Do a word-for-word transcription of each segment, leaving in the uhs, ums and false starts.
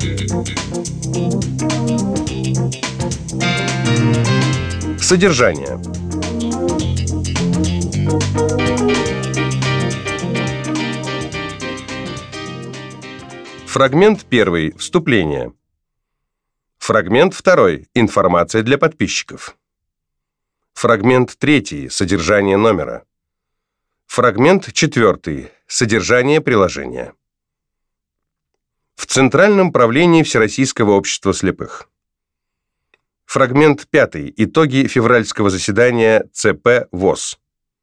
Содержание. Фрагмент первый. Вступление. Фрагмент второй. Информация для подписчиков. Фрагмент третий. Содержание номера. Фрагмент четвертый. Содержание приложения. В Центральном правлении Всероссийского общества слепых. Фрагмент пятый. Итоги февральского заседания ЦП ВОС.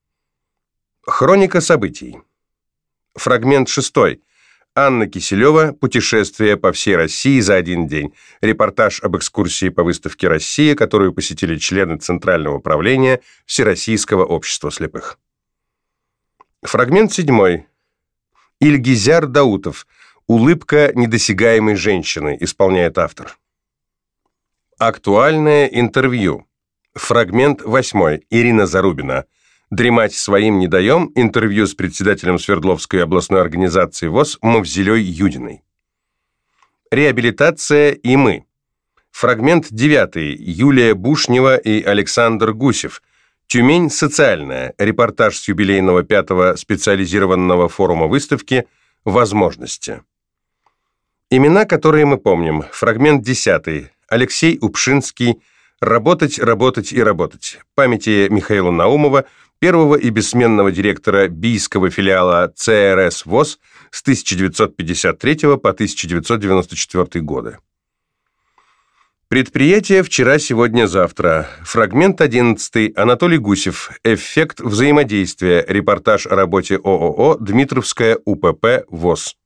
Хроника событий. Фрагмент шестой. Анна Киселева. Путешествие по всей России за один день. Репортаж об экскурсии по выставке «Россия», которую посетили члены Центрального правления Всероссийского общества слепых. Фрагмент седьмой. Ильгизяр Даутов. «Улыбка недосягаемой женщины», исполняет автор. Актуальное интервью. Фрагмент восьмой. Ирина Зарубина. «Дремать своим не даем». Интервью с председателем Свердловской областной организации ВОС Мавзелей Юдиной. Реабилитация и мы. Фрагмент девятый. Юлия Бушнева и Александр Гусев. «Тюмень социальная». Репортаж с юбилейного пятого специализированного форума выставки «Возможности». Имена, которые мы помним. Фрагмент десятый. Алексей Упшинский. «Работать, работать и работать». Памяти Михаила Наумова, первого и бессменного директора бийского филиала ЦРС ВОС с тысяча девятьсот пятьдесят третьего по тысяча девятьсот девяносто четвёртый годы. Предприятие «Вчера, сегодня, завтра». Фрагмент одиннадцатый. Анатолий Гусев. «Эффект взаимодействия». Репортаж о работе ООО «Дмитровская УПП ВОС».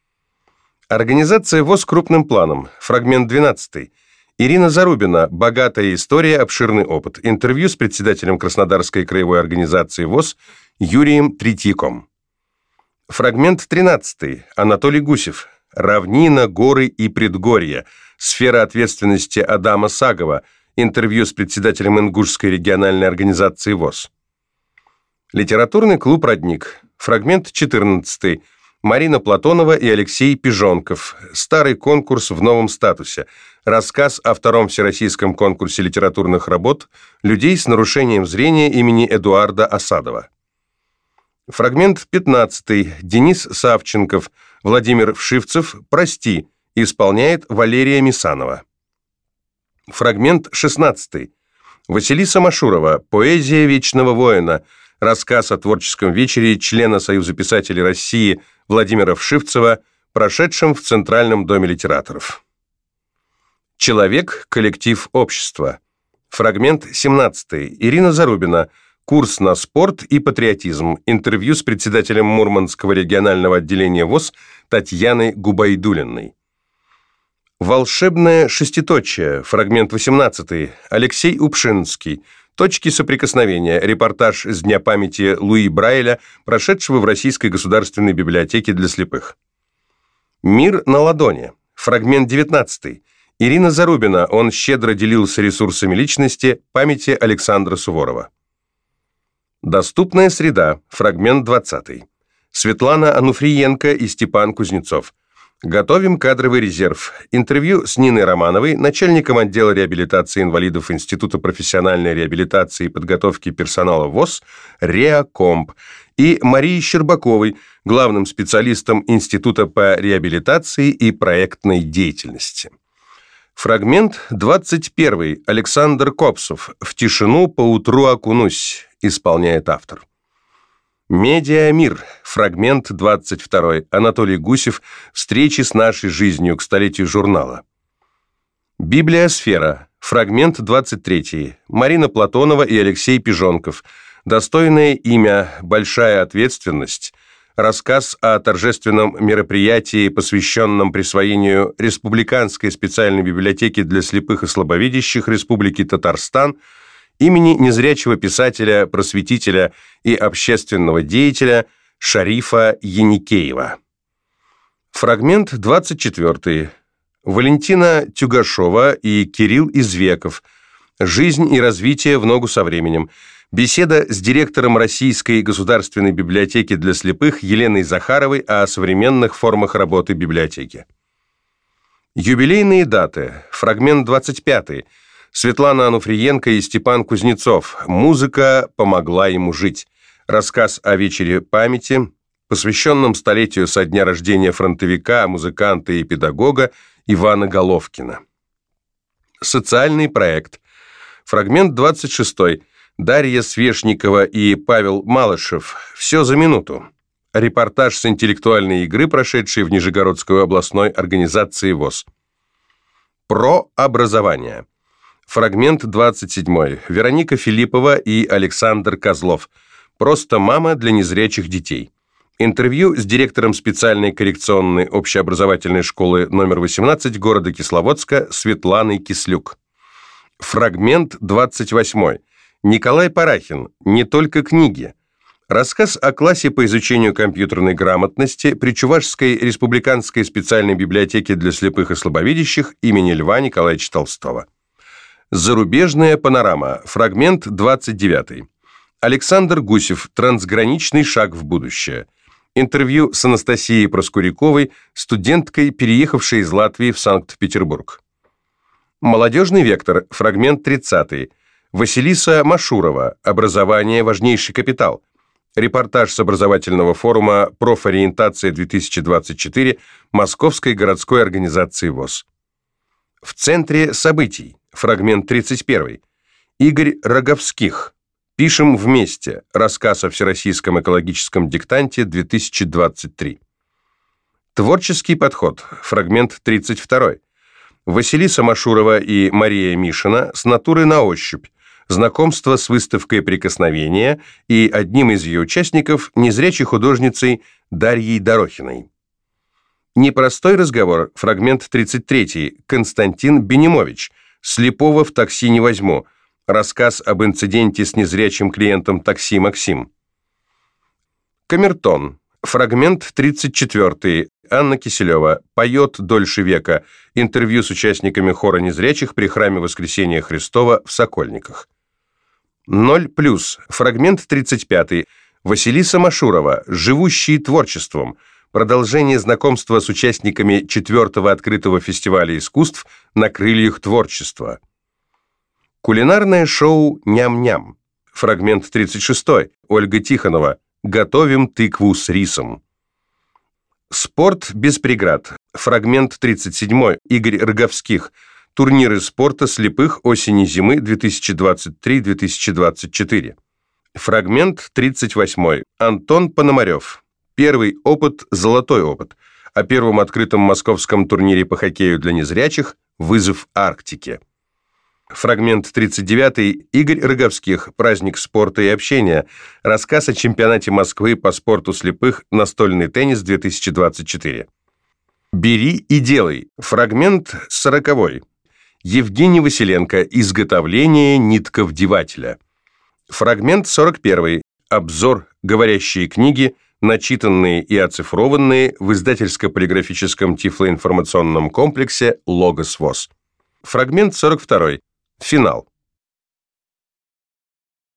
Организация ВОС крупным планом. Фрагмент двенадцатый. Ирина Зарубина. «Богатая история, обширный опыт». Интервью с председателем Краснодарской краевой организации ВОС Юрием Третьяком. Фрагмент тринадцатый. Анатолий Гусев. «Равнина, горы и предгорья». Сфера ответственности Адама Сагова. Интервью с председателем Ингушской региональной организации ВОС. Литературный клуб «Родник». Фрагмент четырнадцатый. Марина Платонова и Алексей Пижонков. «Старый конкурс в новом статусе». Рассказ о втором всероссийском конкурсе литературных работ людей с нарушением зрения имени Эдуарда Осадова. Фрагмент пятнадцатый. Денис Савченков. Владимир Вшивцев. «Прости». Исполняет Валерия Мисанова. Фрагмент шестнадцатый. Василиса Машурова. «Поэзия вечного воина». Рассказ о творческом вечере члена Союза писателей России Владимира Вшивцева, прошедшем в Центральном доме литераторов. Человек, коллектив, общество. Фрагмент семнадцатый. Ирина Зарубина. «Курс на спорт и патриотизм». Интервью с председателем Мурманского регионального отделения ВОС Татьяной Губайдуллиной. Волшебное шеститочие. Фрагмент восемнадцатый. Алексей Упшинский. «Точки соприкосновения». Репортаж с Дня памяти Луи Брайля, прошедшего в Российской государственной библиотеке для слепых. Мир на ладони. Фрагмент девятнадцатый. Ирина Зарубина. «Он щедро делился ресурсами личности». Памяти Александра Суворова. Доступная среда. Фрагмент двадцатый. Светлана Ануфриенко и Степан Кузнецов. «Готовим кадровый резерв». Интервью с Ниной Романовой, начальником отдела реабилитации инвалидов Института профессиональной реабилитации и подготовки персонала ВОС «Реакомп», и Марией Щербаковой, главным специалистом Института по реабилитации и проектной деятельности. Фрагмент двадцать первый. Александр Копсов. «В тишину поутру окунусь», исполняет автор. Медиамир. Фрагмент двадцать второй. Анатолий Гусев. «Встречи с нашей жизнью» к столетию журнала. Библиосфера. Фрагмент двадцать третий. Марина Платонова и Алексей Пижонков. «Достойное имя, большая ответственность». Рассказ о торжественном мероприятии, посвященном присвоению Республиканской специальной библиотеки для слепых и слабовидящих Республики Татарстан имени незрячего писателя, просветителя и общественного деятеля Шарифа Еникеева. Фрагмент двадцать четвертый. Валентина Тюгашова и Кирилл Извеков. «Жизнь и развитие в ногу со временем». Беседа с директором Российской государственной библиотеки для слепых Еленой Захаровой о современных формах работы библиотеки. Юбилейные даты. Фрагмент двадцать пятый. Светлана Ануфриенко и Степан Кузнецов. «Музыка помогла ему жить». Рассказ о вечере памяти, посвященном столетию со дня рождения фронтовика, музыканта и педагога Ивана Головкина. Социальный проект. Фрагмент двадцать шестой. Дарья Свешникова и Павел Малышев. «Все за минуту». Репортаж с интеллектуальной игры, прошедшей в Нижегородской областной организации ВОС. Про образование. Фрагмент двадцать седьмой. Вероника Филиппова и Александр Козлов. «Просто мама для незрячих детей». Интервью с директором специальной коррекционной общеобразовательной школы номер восемнадцать города Кисловодска Светланой Кислюк. Фрагмент двадцать восьмой. Николай Парахин. «Не только книги». Рассказ о классе по изучению компьютерной грамотности при Чувашской республиканской специальной библиотеке для слепых и слабовидящих имени Льва Николаевича Толстого. Зарубежная панорама. Фрагмент двадцать девятый. Александр Гусев. «Трансграничный шаг в будущее». Интервью с Анастасией Проскуряковой, студенткой, переехавшей из Латвии в Санкт-Петербург. Молодежный вектор. Фрагмент тридцатый. Василиса Машурова. «Образование – важнейший капитал». Репортаж с образовательного форума «Профориентация-две тысячи двадцать четыре» Московской городской организации ВОС. В центре событий. Фрагмент тридцать первый. Игорь Роговских. «Пишем вместе». Рассказ о Всероссийском экологическом диктанте две тысячи двадцать три. Творческий подход. Фрагмент тридцать второй. Василиса Машурова и Мария Мишина «С натуры на ощупь». Знакомство с выставкой «Прикосновения» и одним из ее участников, незрячей художницей Дарьей Дорохиной. Непростой разговор. Фрагмент тридцать третий. Константин Бенимович. «Слепого в такси не возьму». Рассказ об инциденте с незрячим клиентом такси Максим. Камертон. Фрагмент тридцать четвертый. Анна Киселева. «Поет дольше века». Интервью с участниками хора незрячих при храме Воскресения Христова в Сокольниках. Ноль плюс. Фрагмент тридцать пятый. Василиса Машурова. «Живущие творчеством». Продолжение знакомства с участниками четвертого открытого фестиваля искусств «На крыльях творчества». Кулинарное шоу «Ням-ням». Фрагмент тридцать шестой. Ольга Тихонова. «Готовим тыкву с рисом». Спорт без преград. Фрагмент тридцать седьмой. Игорь Роговских. Турниры спорта слепых осени-зимы две тысячи двадцать три - две тысячи двадцать четыре. Фрагмент тридцать восьмой. Антон Пономарев. Первый опыт – золотой опыт. О первом открытом московском турнире по хоккею для незрячих «Вызов Арктике». Фрагмент тридцать девятый. Игорь Роговских. Праздник спорта и общения. Рассказ о чемпионате Москвы по спорту слепых «Настольный теннис две тысячи двадцать четыре». «Бери и делай». Фрагмент сороковой. Евгений Василенко. Изготовление нитковдевателя. Фрагмент сорок первый. Обзор. Говорящие книги, начитанные и оцифрованные в издательско-полиграфическом тифлоинформационном комплексе «Логос ВОС». Фрагмент сорок второй. Финал.